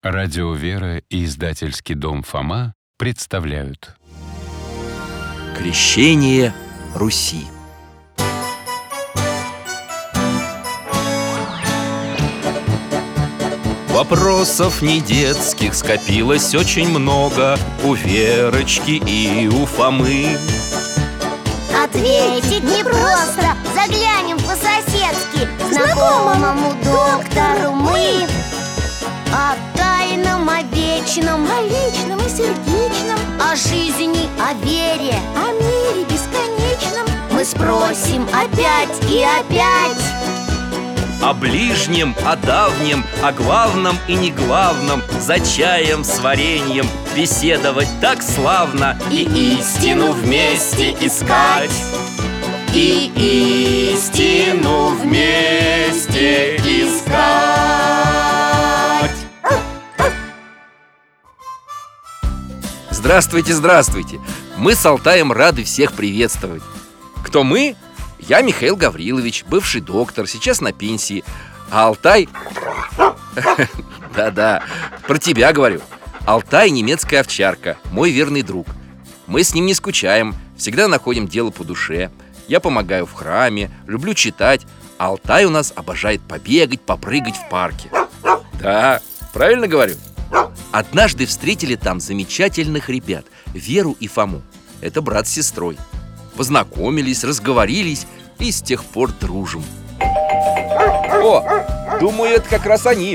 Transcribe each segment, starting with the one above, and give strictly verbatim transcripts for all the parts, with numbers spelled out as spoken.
Радио «Вера» и издательский дом «Фома» представляют Крещение Руси. Вопросов не детских скопилось очень много у Верочки и у Фомы. Ответить непросто, заглянем по-соседски знакомому доктору мы. О тайном, о вечном, о личном и сердечном, о жизни, о вере, о мире бесконечном мы спросим опять и опять. О ближнем, о давнем, о главном и неглавном, за чаем с вареньем беседовать так славно. И истину вместе искать, и истину вместе искать. Здравствуйте, здравствуйте! Мы с Алтаем рады всех приветствовать. Кто мы? Я Михаил Гаврилович, бывший доктор, сейчас на пенсии. А Алтай... Да-да, про тебя говорю. Алтай — немецкая овчарка, мой верный друг. Мы с ним не скучаем, всегда находим дело по душе. Я помогаю в храме, люблю читать. А Алтай у нас обожает побегать, попрыгать в парке. Да, правильно говорю? Однажды встретили там замечательных ребят, Веру и Фому. Это брат с сестрой. Познакомились, разговорились и с тех пор дружим. О, думаю, это как раз они.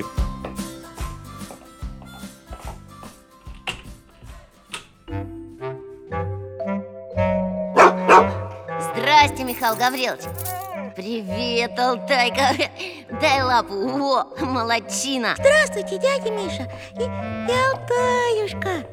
Здрасте, Михаил Гаврилович. Привет, Алтайка. Дай лапу. О, молодчина. Здравствуйте, дядя Миша и, и Алтаюшка.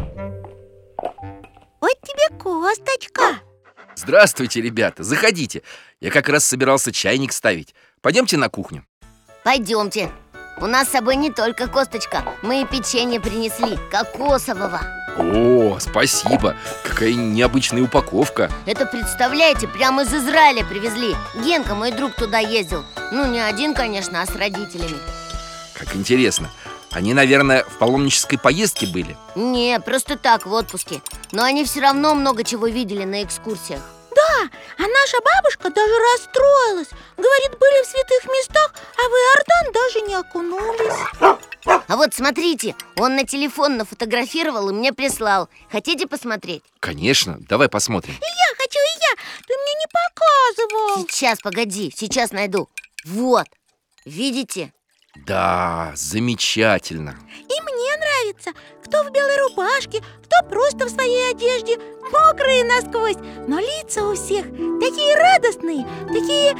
Вот тебе косточка. Здравствуйте, ребята, заходите. Я как раз собирался чайник ставить. Пойдемте на кухню. Пойдемте. У нас с собой не только косточка, мы и печенье принесли, кокосового. О, спасибо. Какая необычная упаковка. Это, представляете, прямо из Израиля привезли. Генка, мой друг, туда ездил. Ну, не один, конечно, а с родителями. Как интересно. Они, наверное, в паломнической поездке были? Не, просто так, в отпуске. Но они все равно много чего видели на экскурсиях. Да, а наша бабушка даже расстроилась. Говорит, были в святых местах, а в Иордан даже не окунулись. А вот смотрите, он на телефон нафотографировал и мне прислал. Хотите посмотреть? Конечно, давай посмотрим. И я хочу, и я. Ты мне не показывал. Сейчас, погоди, сейчас найду. Вот, видите? Да, замечательно. И мне нравится. Кто в белой рубашке, кто просто в своей одежде, мокрые насквозь. Но лица у всех такие радостные, такие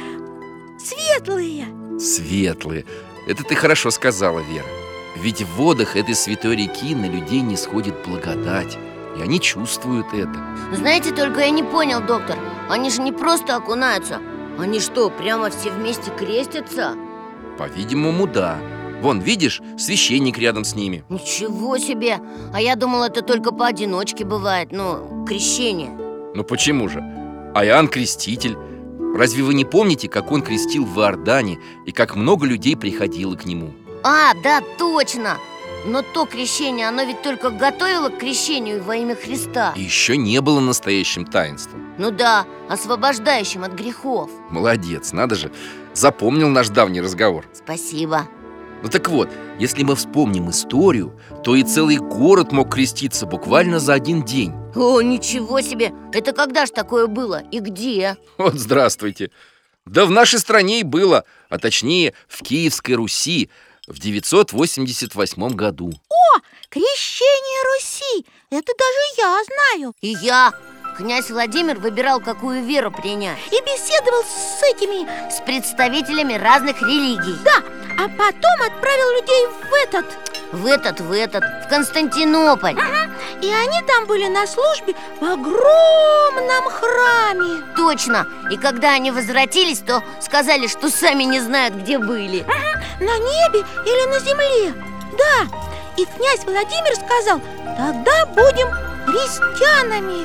светлые. Светлые. Это ты хорошо сказала, Вера. Ведь в водах этой святой реки на людей не сходит благодать. И они чувствуют это. Знаете, только я не понял, доктор. Они же не просто окунаются. Они что, прямо все вместе крестятся? По-видимому, да. Вон, видишь, священник рядом с ними. Ничего себе! А я думал, это только поодиночке бывает. Ну, крещение. Ну почему же? А Иоанн Креститель. Разве вы не помните, как он крестил в Иордане и как много людей приходило к нему? А, да, точно! Но то крещение, оно ведь только готовило к крещению во имя Христа. И еще не было настоящим таинством. Ну да, освобождающим от грехов. Молодец, надо же. Запомнил наш давний разговор. Спасибо. Ну так вот, если мы вспомним историю, то и целый город мог креститься буквально за один день. О, ничего себе! Это когда ж такое было? И где? Вот здравствуйте. Да в нашей стране и было, а точнее в Киевской Руси в девятьсот восемьдесят восьмом году. О, крещение Руси! Это даже я знаю. И я. Князь Владимир выбирал, какую веру принять. И беседовал с этими... С представителями разных религий. Да, а потом отправил людей в этот... В этот, в этот, в Константинополь. Ага. И они там были на службе в огромном храме. Точно. И когда они возвратились, то сказали, что сами не знают, где были. Ага. На небе или на земле. Да. И князь Владимир сказал: тогда будем христианами.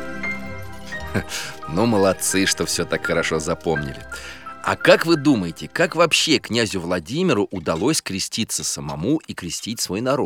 Ну, молодцы, что все так хорошо запомнили. А как вы думаете, как вообще князю Владимиру удалось креститься самому и крестить свой народ?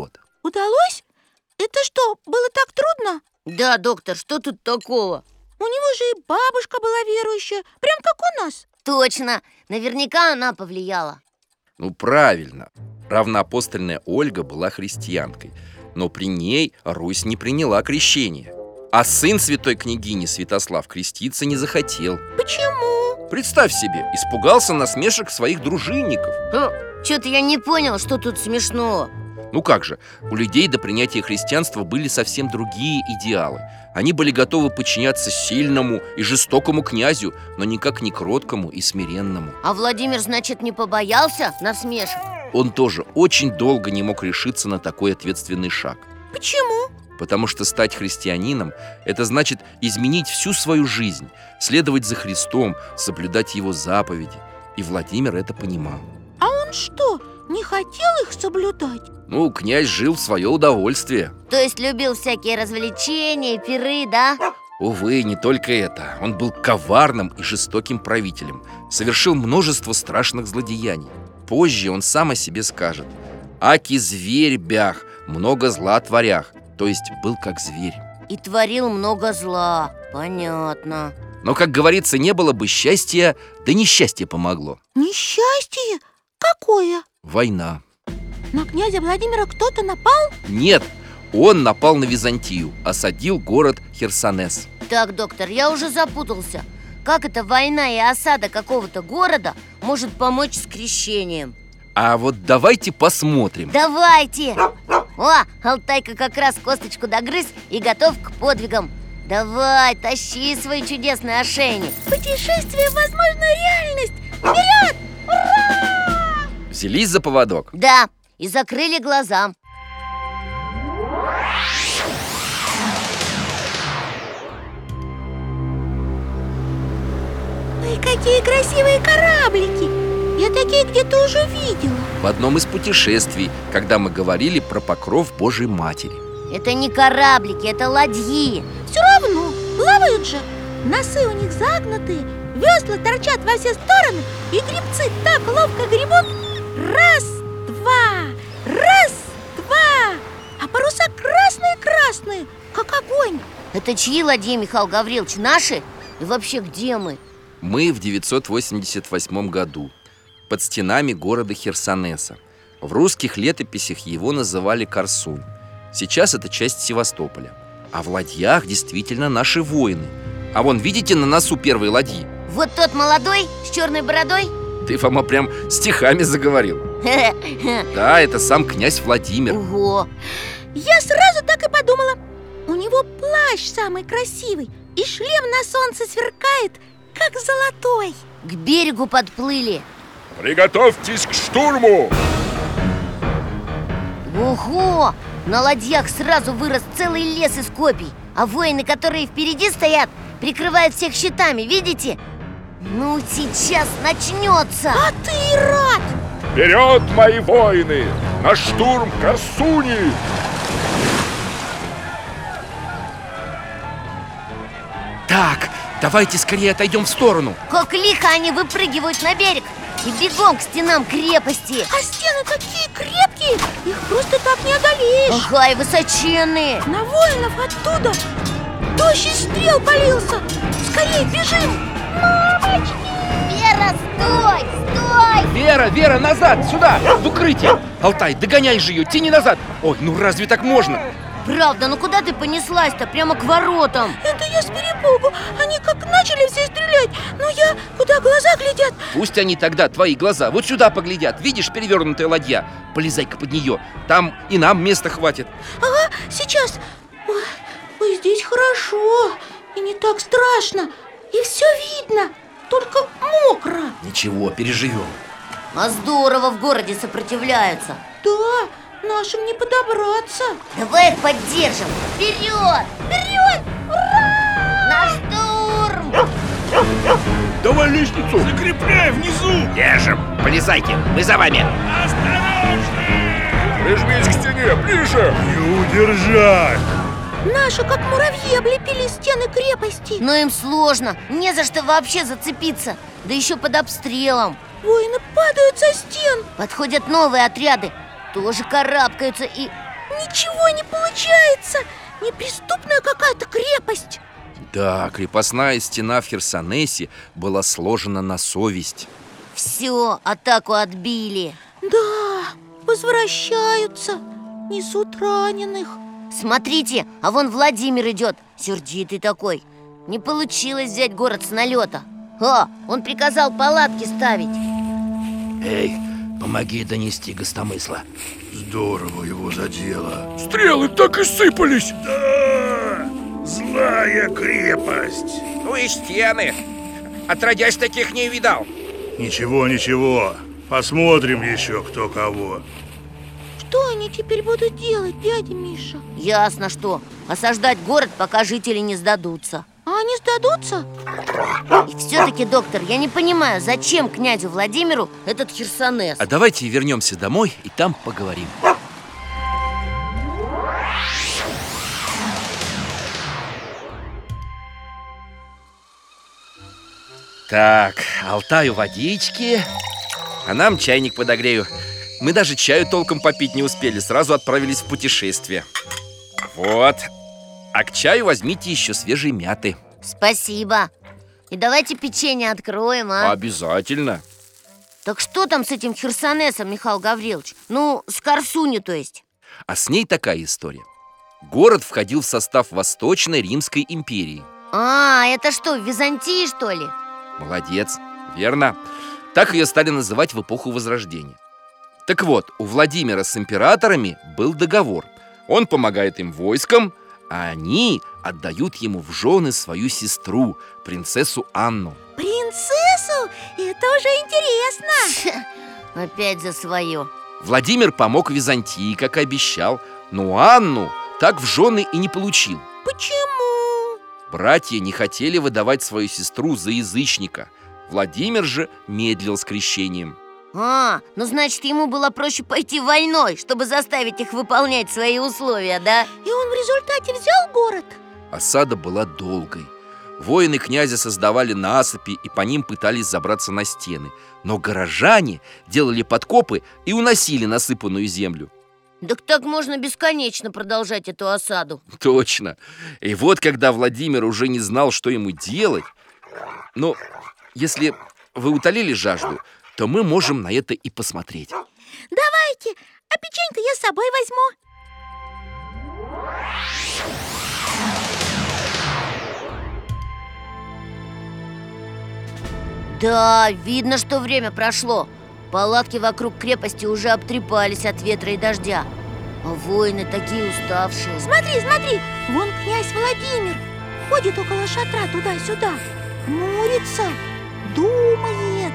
Удалось? Это что, было так трудно? Да, доктор, что тут такого? У него же и бабушка была верующая, прям как у нас. Точно, наверняка она повлияла. Ну, правильно. Равноапостольная Ольга была христианкой, но при ней Русь не приняла крещение. А сын святой княгини Святослав креститься не захотел. Почему? Представь себе, испугался насмешек своих дружинников. Что-то я не понял, что тут смешного. Ну как же, у людей до принятия христианства были совсем другие идеалы. Они были готовы подчиняться сильному и жестокому князю, но никак не кроткому и смиренному. А Владимир, значит, не побоялся насмешек? Он тоже очень долго не мог решиться на такой ответственный шаг. Почему? Потому что стать христианином – это значит изменить всю свою жизнь, следовать за Христом, соблюдать Его заповеди. И Владимир это понимал. А он что, не хотел их соблюдать? Ну, князь жил в свое удовольствие. То есть любил всякие развлечения, пиры, да? Увы, не только это. Он был коварным и жестоким правителем, совершил множество страшных злодеяний. Позже он сам о себе скажет: «Аки зверь бях, много зла творях», то есть был как зверь. И творил много зла, понятно. Но, как говорится, не было бы счастья, да несчастье помогло. Несчастье? Какое? Война. На князя Владимира кто-то напал? Нет, он напал на Византию, осадил город Херсонес. Так, доктор, я уже запутался. Как эта война и осада какого-то города может помочь с крещением? А вот давайте посмотрим. Давайте! О, Алтайка как раз косточку догрыз и готов к подвигам. Давай, тащи свой чудесный ошейник. Путешествие в возможную реальность! Вперед! Ура! Взялись за поводок. Да, и закрыли глаза. Ой, какие красивые кораблики! Я такие где-то уже видела. В одном из путешествий, когда мы говорили про покров Божьей Матери. Это не кораблики, это ладьи. Все равно, плавают же. Носы у них загнутые, весла торчат во все стороны, и гребцы так ловко гребут. Раз, два, раз, два. А паруса красные-красные, как огонь. Это чьи ладьи, Михаил Гаврилович, наши? И вообще, где мы? Мы в девятьсот восемьдесят восьмом году под стенами города Херсонеса. В русских летописях его называли Корсунь. Сейчас это часть Севастополя. А в ладьях действительно наши воины. А вон, видите, на носу первой ладьи? Вот тот молодой с черной бородой? Ты, Фома, прям стихами заговорил. Да, это сам князь Владимир. Ого! Я сразу так и подумала. У него плащ самый красивый, и шлем на солнце сверкает, как золотой. К берегу подплыли. Приготовьтесь к штурму! Ого! На ладьях сразу вырос целый лес из копий. А воины, которые впереди стоят, прикрывают всех щитами, видите? Ну, сейчас начнется. А ты и рад! Вперед, мои воины! На штурм Корсуни! Так, давайте скорее отойдем в сторону. Как лихо они выпрыгивают на берег и бегом к стенам крепости. А стены такие крепкие, их просто так не одолеешь. Ага, и высоченные. На воинов оттуда дождь из стрел полился. Скорее бежим! Мамочки! Вера, стой, стой! Вера, Вера, назад, сюда, в укрытие. Алтай, догоняй же ее, тяни назад. Ой, ну разве так можно? Правда, ну куда ты понеслась-то? Прямо к воротам. Это я с перепугу. Они как начали все стрелять. Но я, куда глаза глядят. Пусть они тогда, твои глаза, вот сюда поглядят. Видишь перевернутая ладья? Полезай-ка под нее, там и нам места хватит. Ага, сейчас. Ой, ой, здесь хорошо. И не так страшно. И все видно, только мокро. Ничего, переживем. А здорово в городе сопротивляются. Да, нашим не подобраться. Давай их поддержим. Вперед! Вперед! Ура! На штурм! Давай лестницу! Закрепляй внизу! Держим, полезайте, мы за вами. Осторожней! Прижмись к стене, ближе! Не удержать! Наши, как муравьи, облепили стены крепости. Но им сложно, не за что вообще зацепиться. Да еще под обстрелом. Воины падают со стен. Подходят новые отряды, тоже карабкаются и... ничего не получается. Неприступная какая-то крепость. Да, крепостная стена в Херсонесе была сложена на совесть. Все, атаку отбили. Да, возвращаются, несут раненых. Смотрите, а вон Владимир идет, сердитый такой. Не получилось взять город с налета. А, он приказал палатки ставить. Эй, помоги донести гостомысла. Здорово его задело. Стрелы так и сыпались. Да, злая крепость. Ну и стены. Отродясь, таких не видал. Ничего, ничего. Посмотрим еще кто кого. Что они теперь будут делать, дядя Миша? Ясно что, осаждать город, пока жители не сдадутся. А они сдадутся? И все-таки, доктор, я не понимаю, зачем князю Владимиру этот Херсонес? А давайте вернемся домой и там поговорим. Так, Алтаю водички, а нам чайник подогрею. Мы даже чаю толком попить не успели, сразу отправились в путешествие. Вот. А к чаю возьмите еще свежей мяты. Спасибо. И давайте печенье откроем, а? Обязательно. Так что там с этим Херсонесом, Михаил Гаврилович? Ну, с Корсуней, то есть. А с ней такая история. Город входил в состав Восточной Римской империи. А, это что, в Византии, что ли? Молодец, верно. Так ее стали называть в эпоху Возрождения. Так вот, у Владимира с императорами был договор. Он помогает им войском, а они отдают ему в жены свою сестру, принцессу Анну. Принцессу? Это уже интересно. Опять за свое. Владимир помог Византии, как и обещал, но Анну так в жены и не получил. Почему? Братья не хотели выдавать свою сестру за язычника. Владимир же медлил с крещением. А, ну значит, ему было проще пойти войной, чтобы заставить их выполнять свои условия, да? И он в результате взял город? Осада была долгой. Воины князя создавали насыпи и по ним пытались забраться на стены. Но горожане делали подкопы и уносили насыпанную землю. Так так можно бесконечно продолжать эту осаду. Точно. И вот когда Владимир уже не знал, что ему делать, ну, если вы утолили жажду, то мы можем на это и посмотреть. Давайте, а печеньку я с собой возьму. Да, видно, что время прошло. Палатки вокруг крепости уже обтрепались от ветра и дождя. А воины такие уставшие. Смотри, смотри, вон князь Владимир ходит около шатра туда-сюда, хмурится, думает.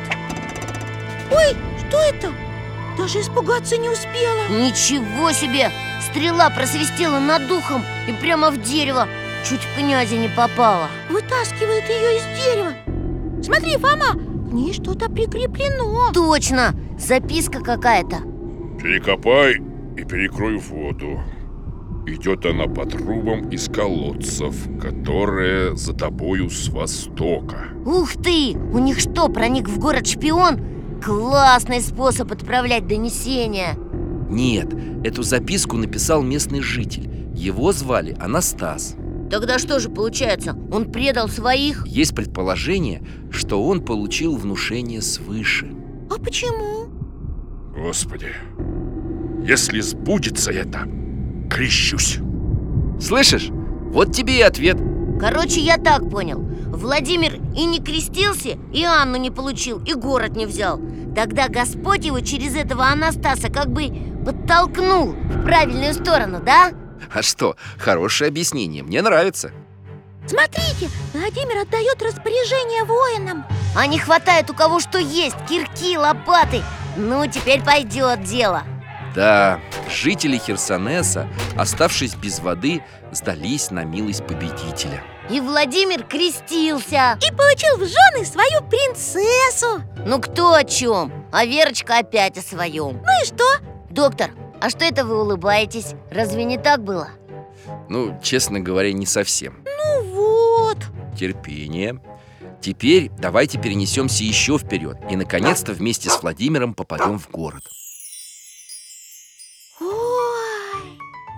Ой, что это? Даже испугаться не успела. Ничего себе! Стрела просвистела над духом и прямо в дерево. Чуть в князя не попала. Вытаскивает ее из дерева. Смотри, Фома, к ней что-то прикреплено. Точно! Записка какая-то. Перекопай и перекрой воду. Идет она по трубам из колодцев, которые за тобою с востока. Ух ты! У них что, проник в город шпион? Классный способ отправлять донесения. Нет, эту записку написал местный житель. Его звали Анастас. Тогда что же получается? Он предал своих? Есть предположение, что он получил внушение свыше. А почему? Господи, если сбудется это, крещусь. Слышишь? Вот тебе и ответ. Короче, я так понял. Владимир и не крестился, и Анну не получил, и город не взял. Тогда Господь его через этого Анастаса как бы подтолкнул в правильную сторону, да? А что, хорошее объяснение, мне нравится. Смотрите, Владимир отдает распоряжение воинам. А не хватает у кого что есть, кирки, лопаты. Ну, теперь пойдет дело. Да, жители Херсонеса, оставшись без воды, сдались на милость победителя. И Владимир крестился. И получил в жены свою принцессу. Ну кто о чем? А Верочка опять о своем. Ну и что? Доктор, а что это вы улыбаетесь? Разве не так было? Ну, честно говоря, не совсем. Ну вот. Терпение. Теперь давайте перенесемся еще вперед и, наконец-то, вместе с Владимиром попадем в город. Ой,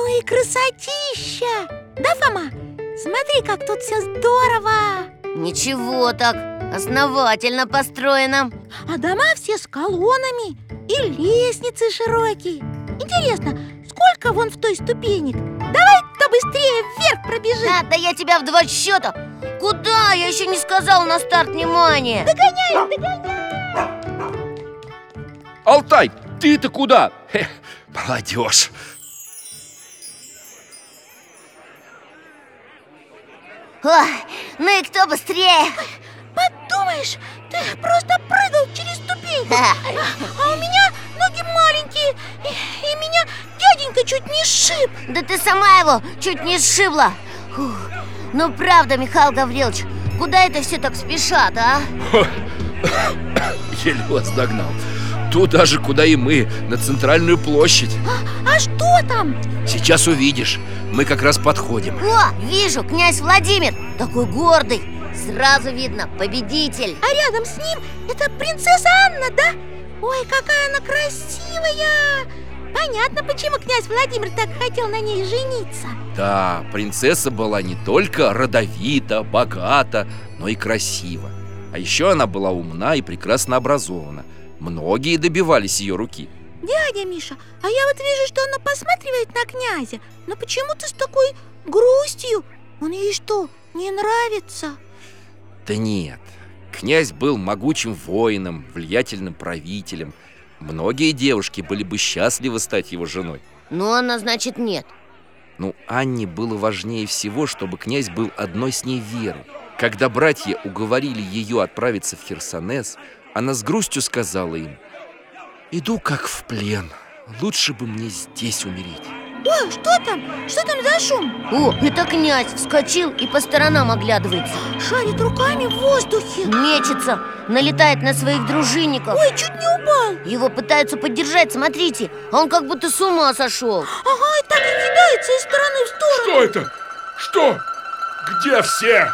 Ну и красотища! Да, Фома? Смотри, как тут все здорово! Ничего так, основательно построено. А дома все с колоннами и лестницы широкие. Интересно, сколько вон в той ступенек? Давай кто быстрее вверх пробежит. А, да я тебя в два счета. Куда? Я еще не сказал на старт внимания. Догоняй, догоняй! Алтай, ты-то куда? Хе, молодежь. Ой, ну и кто быстрее? Подумаешь, ты просто прыгал через ступеньку. Ха. А у меня ноги маленькие, и, и меня дяденька чуть не сшиб. Да ты сама его чуть не сшибла. Фух. Ну правда, Михаил Гаврилович, куда это все так спешат, а? Еле вас догнал. Туда же, куда и мы, на центральную площадь. А, а что там? Сейчас увидишь. Мы как раз подходим. О, вижу, князь Владимир, такой гордый. Сразу видно, победитель. А рядом с ним это принцесса Анна, да? Ой, какая она красивая! Понятно, почему князь Владимир так хотел на ней жениться. Да, принцесса была не только родовита, богата, но и красива. А еще она была умна и прекрасно образована. Многие добивались ее руки. Дядя Миша, а я вот вижу, что она посматривает на князя. Но почему ты с такой грустью? Он ей что, не нравится? Да нет, князь был могучим воином, влиятельным правителем. Многие девушки были бы счастливы стать его женой. Но она, значит, нет. Ну, Анне было важнее всего, чтобы князь был одной с ней верой. Когда братья уговорили ее отправиться в Херсонес, она с грустью сказала им: «Иду как в плен, лучше бы мне здесь умереть». Ой, что там? Что там за шум? О, это князь вскочил и по сторонам оглядывается. Шарит руками в воздухе. Мечется, налетает на своих дружинников. Ой, чуть не упал. Его пытаются поддержать, смотрите, а он как будто с ума сошел. Ага, и так и кидается из стороны в сторону. Что это? Что? Где все?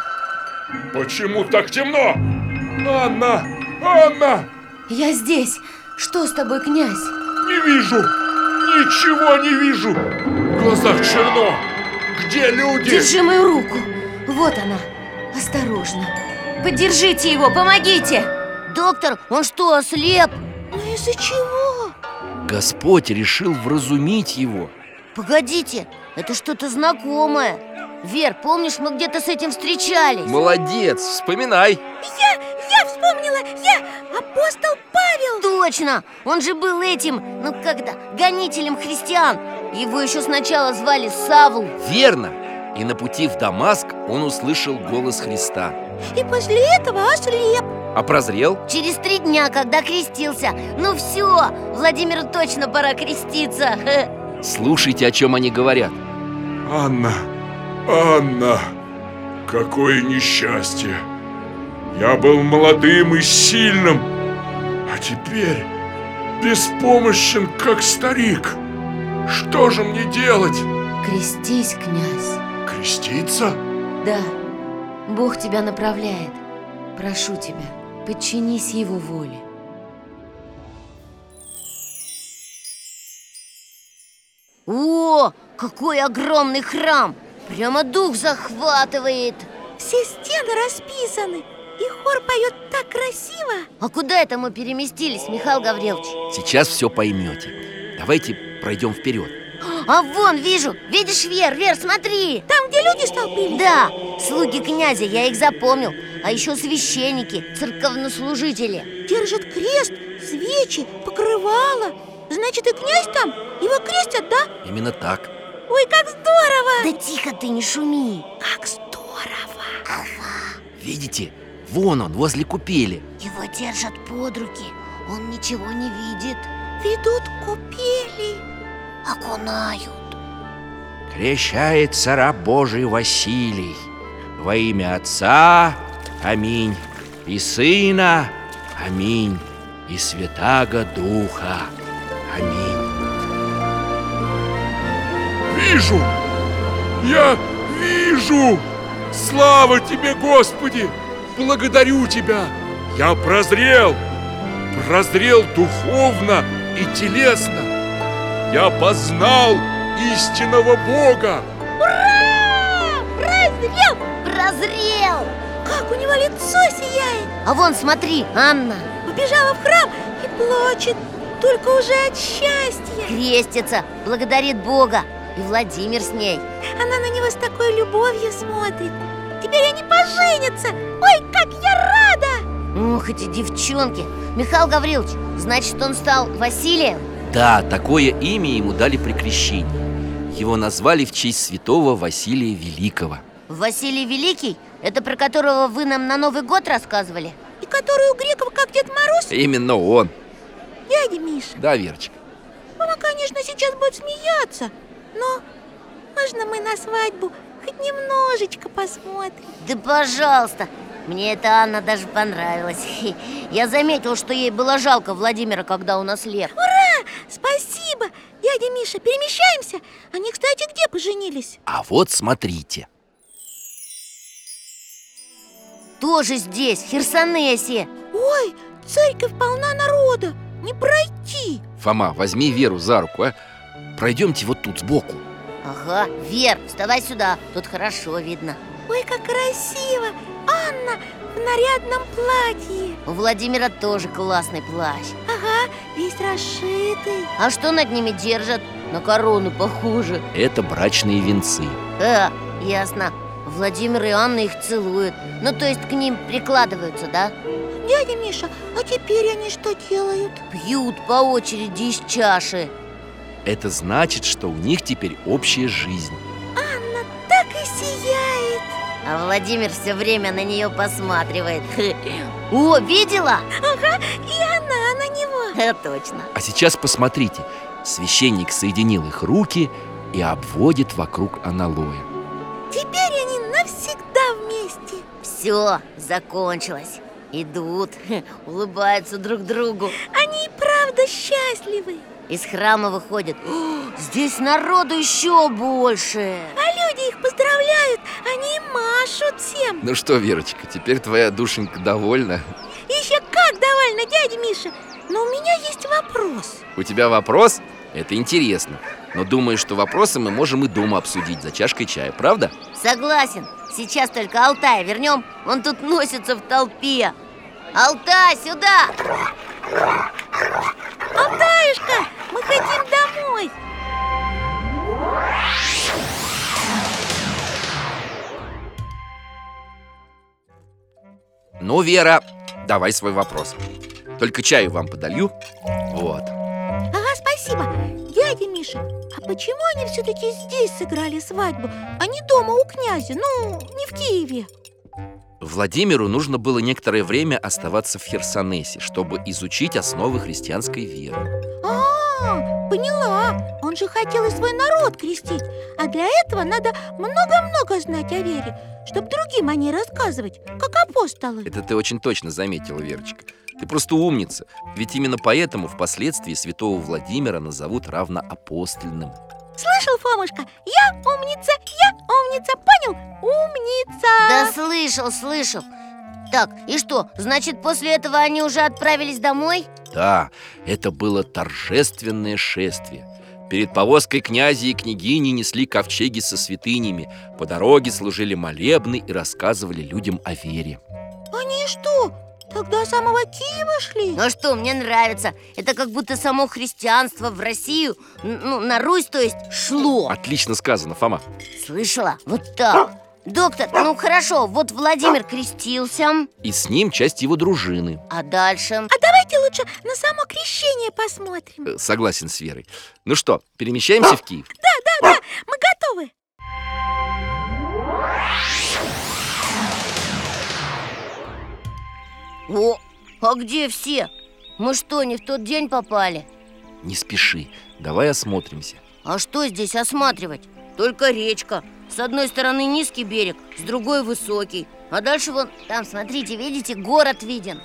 Почему так темно? Анна! Анна! Я здесь. Что с тобой, князь? Не вижу! Ничего не вижу! В глазах черно! Где люди? Держи мою руку. Вот она. Осторожно. Поддержите его, помогите. Доктор, он что, ослеп? Ну из-за чего? Господь решил вразумить его. Погодите, это что-то знакомое. Вер, помнишь, мы где-то с этим встречались? Молодец, вспоминай. Я, я вспомнила, я апостол Павел. Точно, он же был этим, ну когда, гонителем христиан. Его еще сначала звали Савл. Верно. И на пути в Дамаск он услышал голос Христа. И после этого ослеп. А прозрел? Через три дня, когда крестился. Ну все, Владимиру точно пора креститься. Слушайте, о чем они говорят. Анна, Анна, какое несчастье! Я был молодым и сильным, а теперь беспомощен, как старик. Что же мне делать? Крестись, князь. Креститься? Да, Бог тебя направляет. Прошу тебя, подчинись Его воле. О, какой огромный храм! Прямо дух захватывает. Все стены расписаны, и хор поет так красиво. А куда это мы переместились, Михаил Гаврилович? Сейчас все поймете. Давайте пройдем вперед. А вон, вижу, видишь, Вер, Вер, смотри. Там, где люди столпились? Да, слуги князя, я их запомнил. А еще священники, церковнослужители. Держат крест, свечи, покрывало. Значит, и князь там? Его крестят, да? Именно так. Ой, как здорово! Да тихо ты, не шуми. Как здорово! Видите? Вон он, возле купели. Его держат под руки, он ничего не видит. Ведут к купели. Окунают. Крещается раб Божий Василий. Во имя Отца, аминь, и Сына, аминь, и Святаго Духа, аминь. Вижу! Я вижу! Слава тебе, Господи! Благодарю тебя! Я прозрел! Прозрел духовно и телесно! Я познал истинного Бога. Прозрел! Прозрел! Как у него лицо сияет! А вон, смотри, Анна Убежала в храм и плачет, только уже от счастья. крестится, благодарит Бога. И Владимир с ней. Она на него с такой любовью смотрит. Теперь они поженятся. Ой, как я рада! Ух, эти девчонки. Михаил Гаврилович, значит, он стал Василием? Да, такое имя ему дали при крещении. Его назвали в честь святого Василия Великого. Василий Великий? Это про которого вы нам на Новый год рассказывали? И который у греков как Дед Мороз. Именно он. Дядя Миша, Да, Верочка? мама, конечно, сейчас будет смеяться, но можно мы на свадьбу хоть немножечко посмотрим? Да пожалуйста. Мне эта Анна даже понравилась. Я заметил, что ей было жалко Владимира, когда он ослеп. Ура! Спасибо! Дядя Миша, перемещаемся? Они, кстати, где поженились? А вот смотрите. Тоже здесь, в Херсонесе. Ой, церковь полна народа, не пройти. Фома, возьми Веру за руку, а? Пройдемте вот тут сбоку. Ага, Вер, вставай сюда, тут хорошо видно. Ой, как красиво! Анна в нарядном платье. У Владимира тоже классный плащ. Ага, весь расшитый. А что над ними держат? На корону похоже. Это брачные венцы. А, ясно. Владимир и Анна их целуют. Ну, то есть к ним прикладываются, да? Дядя Миша, а теперь они что делают? Пьют по очереди из чаши. Это значит, что у них теперь общая жизнь. Анна так и сияет. А Владимир все время на нее посматривает. О, видела? Ага, и она на него. Это точно. А сейчас посмотрите. Священник соединил их руки и обводит вокруг аналоя. Теперь они навсегда вместе. Все, закончилось. Идут, улыбаются друг другу. Они и правда счастливы. Из храма выходят. О, здесь народу еще больше. А люди их поздравляют, они машут всем. Ну что, Верочка, теперь твоя душенька довольна? Еще как довольна, дядя Миша. Но у меня есть вопрос. У тебя вопрос? Это интересно. Но думаю, что вопросы мы можем и дома обсудить за чашкой чая, правда? Согласен. Сейчас только Алтая вернем. Он тут носится в толпе. Алтай, сюда! Алтаюшка, мы хотим домой. Ну, Вера, давай свой вопрос. Только чаю вам подолью. Вот. Ага, спасибо. Дядя Миша, а почему они все-таки здесь сыграли свадьбу, а не дома у князя? Ну, не в Киеве. Владимиру нужно было некоторое время оставаться в Херсонесе, чтобы изучить основы христианской веры. А, поняла. Он же хотел и свой народ крестить. А для этого надо много-много знать о вере, чтобы другим о ней рассказывать, как апостолы. Это ты очень точно заметила, Верочка. Ты просто умница. Ведь именно поэтому впоследствии святого Владимира назовут равноапостольным. Слышал, Фомушка? Я умница, я умница, понял? Умница! Да слышал, слышал. Так, и что, значит, после этого они уже отправились домой? Да, это было торжественное шествие. Перед повозкой князя и княгини несли ковчеги со святынями. По дороге служили молебны и рассказывали людям о вере. Они что, тогда самого Киева шли? Ну что, мне нравится. Это как будто само христианство в Россию, ну, на Русь, то есть, шло. Отлично сказано, Фома. Слышала? Вот так. Доктор, ну хорошо, вот Владимир крестился. И с ним часть его дружины. А дальше? А давайте лучше на само крещение посмотрим. Э, Согласен с Верой. Ну что, перемещаемся в Киев? Да, да, да, мы готовы. О, а где все? Мы что, не в тот день попали? Не спеши, давай осмотримся. А что здесь осматривать? Только речка. С одной стороны низкий берег, с другой высокий. А дальше вон, там, смотрите, видите, город виден.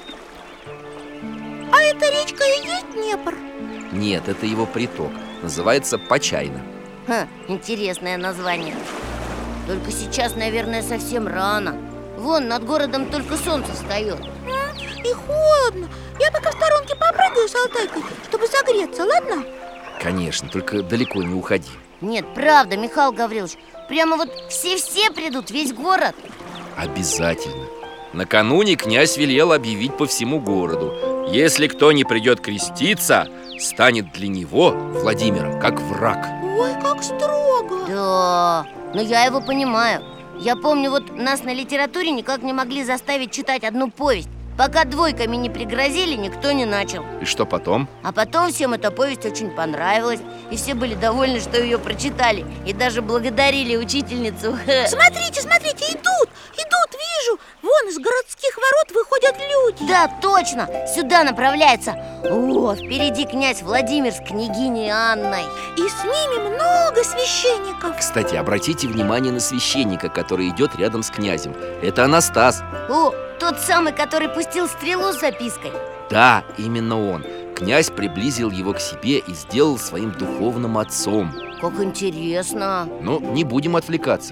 А эта речка и есть Днепр? Нет, это его приток. Называется Почайна. Ха, интересное название. Только сейчас, наверное, совсем рано. Вон, над городом только солнце встает. И холодно. Я пока в сторонке попрыгаю с Алтайкой, чтобы согреться, ладно? Конечно, только далеко не уходи. Нет, правда, Михаил Гаврилович, прямо вот все-все придут, весь город. Обязательно. Накануне князь велел объявить по всему городу: если кто не придет креститься, станет для него, Владимира, как враг. Ой, как строго. Да, но я его понимаю. Я помню, вот нас на литературе никак не могли заставить читать одну повесть. Пока двойками не пригрозили, никто не начал. И что потом? А потом всем эта повесть очень понравилась, и все были довольны, что ее прочитали, и даже благодарили учительницу. Смотрите, смотрите, идут, идут, вижу. Вон из городских ворот выходят люди. Да, точно, сюда направляется. О, впереди князь Владимир с княгиней Анной. И с ними много священников. Кстати, обратите внимание на священника, который идет рядом с князем. Это Анастас. О, тот самый, который пустил стрелу с запиской. Да, именно он. Князь приблизил его к себе и сделал своим духовным отцом. Как интересно. Но не будем отвлекаться.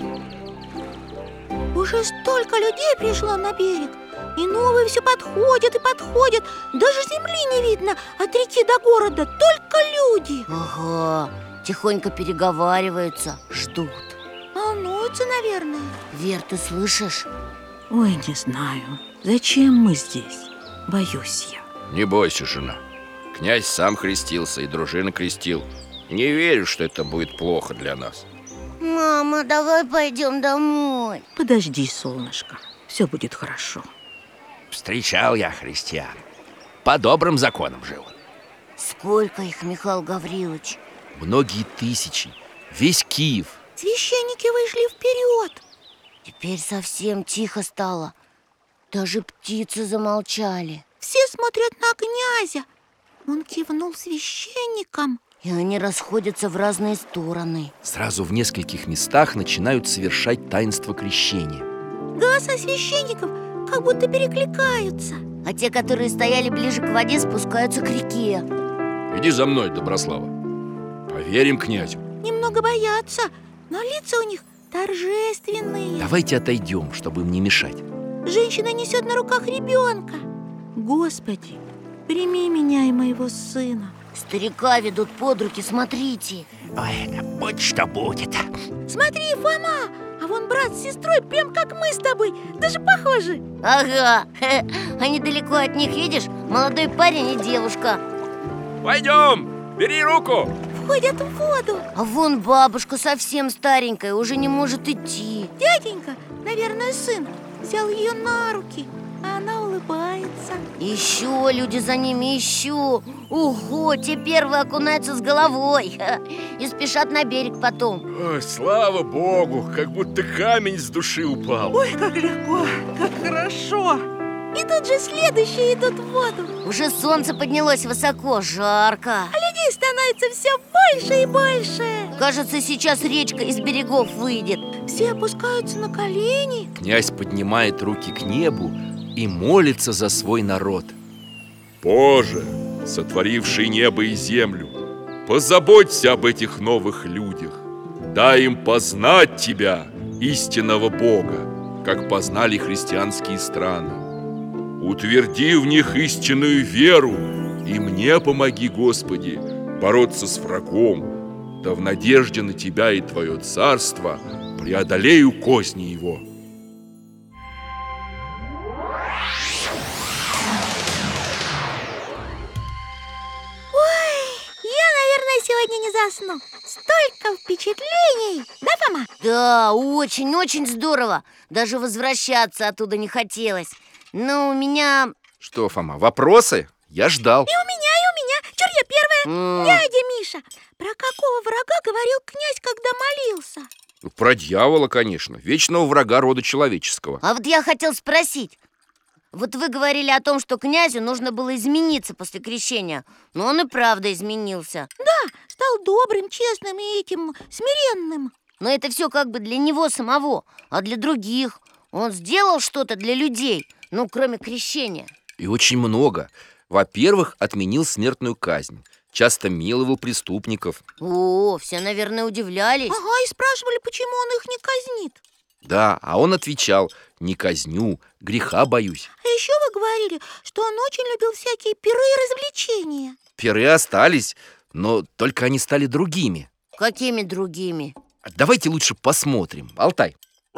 Уже столько людей пришло на берег. И новые все подходят и подходят. Даже земли не видно от реки до города, только люди. Ага, тихонько переговариваются, ждут. Волнуются, наверное. Вер, ты слышишь? Ой, не знаю. Зачем мы здесь? Боюсь я. Не бойся, жена. Князь сам крестился и дружина крестил. Не верю, что это будет плохо для нас. Мама, давай пойдем домой. Подожди, солнышко. Все будет хорошо. Встречал я христиан. По добрым законам жил. Сколько их, Михаил Гаврилович? Многие тысячи. Весь Киев. Священники вышли вперед. Теперь совсем тихо стало. Даже птицы замолчали. Все смотрят на князя. Он кивнул священникам. И они расходятся в разные стороны. Сразу в нескольких местах начинают совершать таинство крещения. Голоса священников как будто перекликаются. А те, которые стояли ближе к воде, спускаются к реке. Иди за мной, Доброслава. Поверим князю. Немного боятся, но лица у них торжественные. Давайте отойдем, чтобы им не мешать. Женщина несет на руках ребенка. Господи, прими меня и моего сына. Старика ведут под руки, смотрите. Ой, да будь что будет. Смотри, Фома, а вон брат с сестрой прям как мы с тобой. Даже похожи. Ага, а недалеко от них, видишь, молодой парень и девушка. Пойдем, бери руку. Входят в воду. А вон бабушка совсем старенькая, уже не может идти. Дяденька, наверное, сын, взял ее на руки, а она улыбается. Еще люди за ними, еще. Ого, те первые окунаются с головой и спешат на берег потом. Ой, слава богу, как будто камень с души упал. Ой, как легко, как хорошо. И тут же следующие идут в воду. Уже солнце поднялось высоко, жарко. А людей становится все больше и больше. Кажется, сейчас речка из берегов выйдет. Все опускаются на колени. Князь поднимает руки к небу и молится за свой народ. Боже, сотворивший небо и землю, позаботься об этих новых людях. Дай им познать Тебя, истинного Бога, как познали христианские страны. Утверди в них истинную веру, и мне помоги, Господи, бороться с врагом, да в надежде на Тебя и Твое царство преодолею козни его. Я, наверное, сегодня не засну. Столько впечатлений. Да, Фома? Да, очень-очень здорово. Даже возвращаться оттуда не хотелось. Но у меня... Что, Фома, вопросы? Я ждал. И у меня, и у меня. Чур я первая. м, Дядя Миша, про какого врага говорил князь, когда молился? Про дьявола, конечно. Вечного врага рода человеческого. А вот я хотел спросить. Вот вы говорили о том, что князю нужно было измениться после крещения. Но он и правда изменился. Стал добрым, честным и этим смиренным. Но это все как бы для него самого. А для других? Он сделал что-то для людей, ну, кроме крещения? И очень много. Во-первых, отменил смертную казнь. Часто миловал преступников. О, все, наверное, удивлялись. Ага, и спрашивали, почему он их не казнит. Да, а он отвечал: не казню, греха боюсь. А еще вы говорили, что он очень любил всякие пиры и развлечения. Пиры остались, но только они стали другими. Какими другими? Давайте лучше посмотрим. Алтай.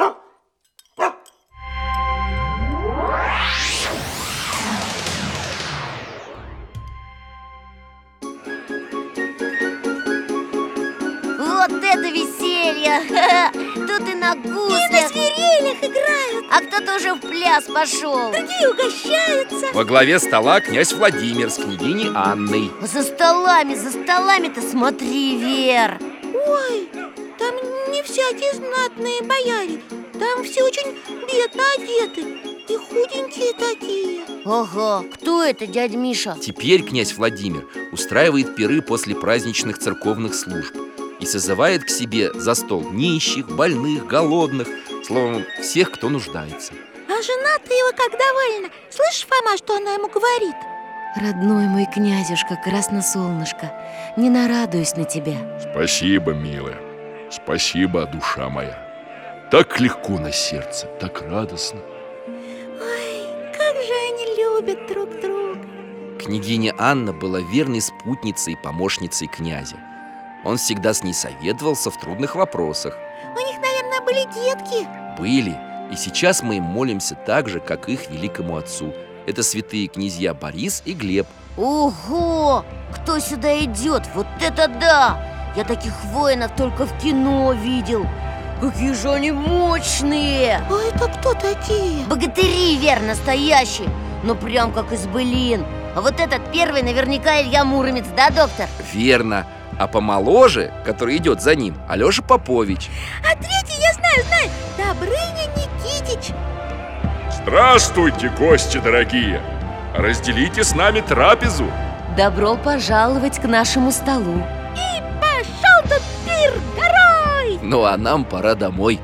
Вот это веселье! Тут и на И на гуслях, свирелях играют, а кто-то уже в пляс пошел. другие угощаются. Во главе стола князь Владимир с княгиней Анной. За столами, за столами-то смотри, Вер. Ой, там не всякие знатные бояре. Там все очень бедно одеты и худенькие такие. Ага, кто это, дядя Миша? Теперь князь Владимир устраивает пиры после праздничных церковных служб и созывает к себе за стол нищих, больных, голодных, словом, всех, кто нуждается. А жена-то его как довольна. Слышишь, Фома, что она ему говорит? Родной мой князюшка, красносолнышко, не нарадуюсь на тебя. Спасибо, милая. Спасибо, душа моя. Так легко на сердце, так радостно. Ой, как же они любят друг друга. Княгиня Анна была верной спутницей и помощницей князя. Он всегда с ней советовался в трудных вопросах. У них, наверное, были детки. Были, и сейчас мы им молимся так же, как их великому отцу. Это святые князья Борис и Глеб. Ого! Кто сюда идет? Вот это да! Я таких воинов только в кино видел. Какие же они мощные! А это кто такие? Богатыри, Вер, настоящие. Ну прям как из былин. А вот этот первый наверняка Илья Муромец, да, доктор? Верно. А помоложе, который идет за ним, Алеша Попович. А третий, я знаю, знаю, Добрыня Никитич. Здравствуйте, гости дорогие! Разделите с нами трапезу. Добро пожаловать к нашему столу. И пошел тут пир горой. Ну а нам пора домой.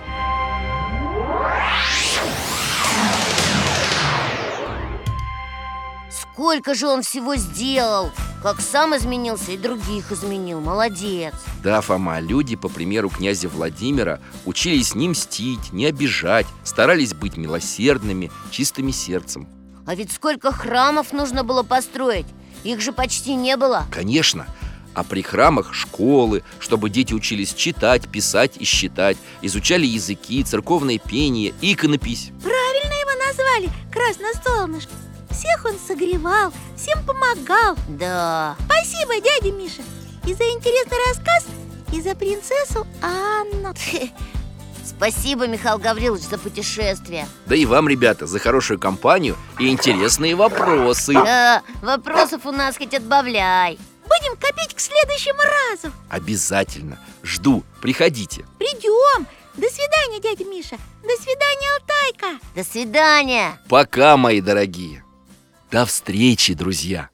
Сколько же он всего сделал! Как сам изменился и других изменил. Молодец! Да, Фома, люди, по примеру князя Владимира, учились не мстить, не обижать, старались быть милосердными, чистыми сердцем. А ведь сколько храмов нужно было построить! Их же почти не было. Конечно, а при храмах школы, чтобы дети учились читать, писать и считать, изучали языки, церковное пение, иконопись. Правильно его назвали, Красносолнышко. Всех он согревал, всем помогал. Да. Спасибо, дядя Миша, и за интересный рассказ, и за принцессу Анну. Спасибо, Михаил Гаврилович, за путешествие. Да и вам, ребята, за хорошую компанию и интересные вопросы. Да, вопросов у нас хоть отбавляй. Будем копить к следующему разу. Обязательно. Жду. Приходите. Придем. До свидания, дядя Миша. До свидания, Алтайка. До свидания. Пока, мои дорогие. До встречи, друзья.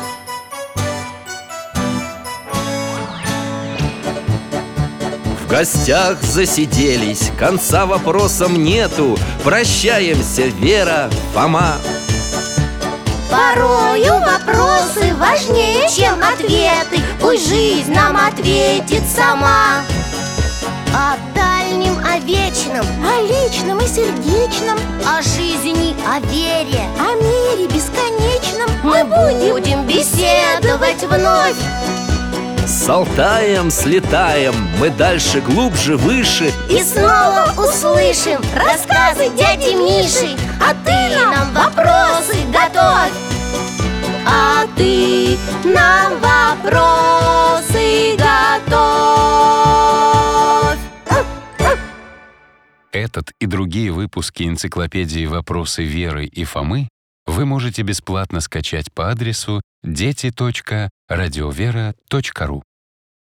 В гостях засиделись, конца вопросам нету. Прощаемся, Вера, Фома. Порою вопросы важнее, чем ответы. Пусть жизнь нам ответит сама. О дальнем, о вечном, О личном и сердечном, о жизни, о вере о мире бесконечном мы будем беседовать вновь. С Алтаем слетаем, мы дальше, глубже, выше. И снова услышим рассказы дяди Миши. А ты нам вопросы готовь. А ты нам вопросы готовь. Этот и другие выпуски энциклопедии «Вопросы Веры и Фомы» вы можете бесплатно скачать по адресу дети точка радиовера точка ру.